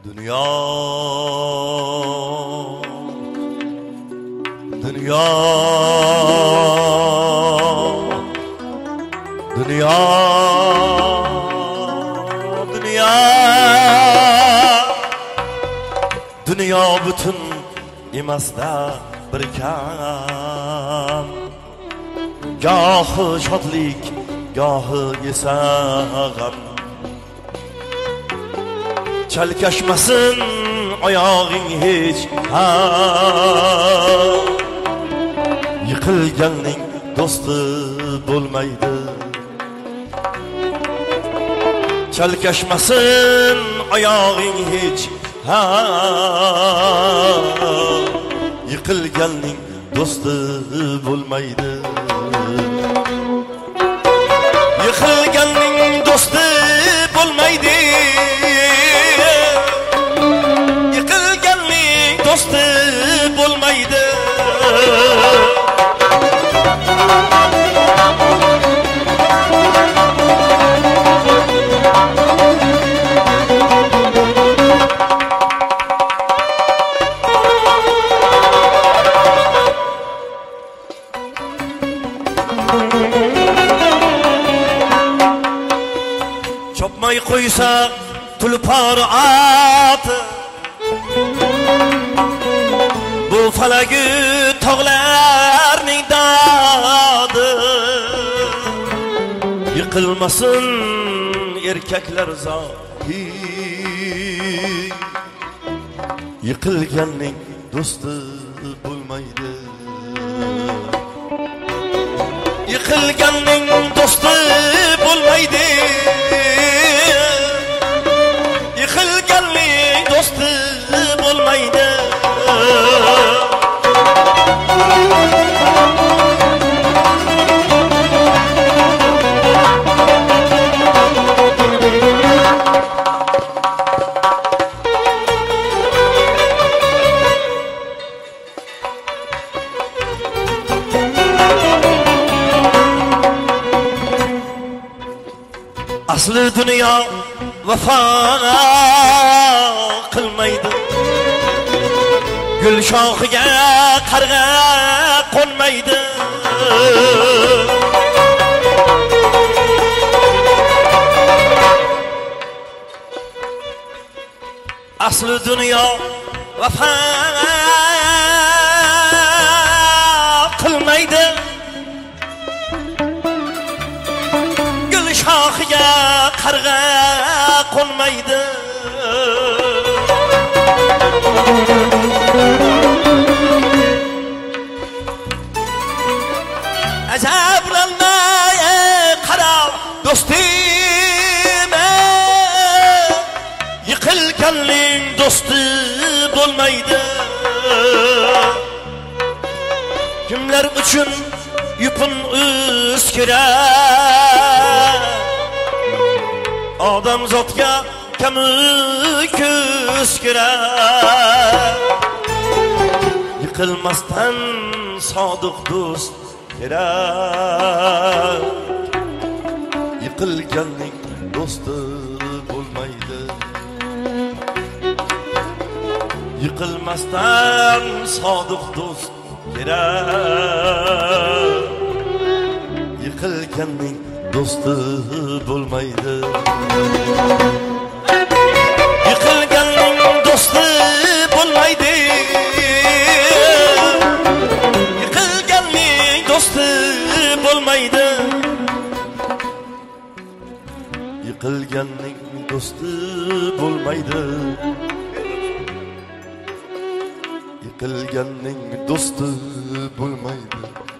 Dünya, dünya, dünya, dünya, dünya bütün emasda bir kam. Gohi shodlik, gohi esa g'am. Chalkashmasin oyog'ing hech ham. Yiqilganning do'sti bo'lmaydi. Chalkashmasin oyog'ing hech ham. Yiqilganning do'sti bo'lmaydi. Yiqilganning do'sti bo'lmaydi. Yiqilganning do'sti bo'lmaydi. Chopmay qo'ysa tulpor at, bu falagi tog'larning dodi. Yiqilmasin erkaklar zohi, yiqilganning do'sti bo'lmaydi. Yiqilganning do'sti bo'lmaydi. Yiqilganning do'sti bo'lmaydi. Asli dünya vafo qilmaydi. Gul shoxiga qarg'a qo'nmaydi. Asli dünya vafo qilmaydi. Gul shoxiga qarg'a qo'nmaydi. Ajablanma qara do'stim, yiqilganning do'sti bo'lmaydi. Kimlar uchun yupun o'skirar, odam zotga kami ko'z kirar. Yiqilmasdan sodiq do'st kerak. Yiqilganning do'sti bo'lmaydi. Yiqilmasdan sodiq do'st kerak. Yiqilganning do'sti bo'lmaydi. Yiqilganning do'sti bo'lmaydi. Yiqilganning do'sti bo'lmaydi. Yiqilganning do'sti bo'lmaydi. Yiqilganning do'sti bo'lmaydi.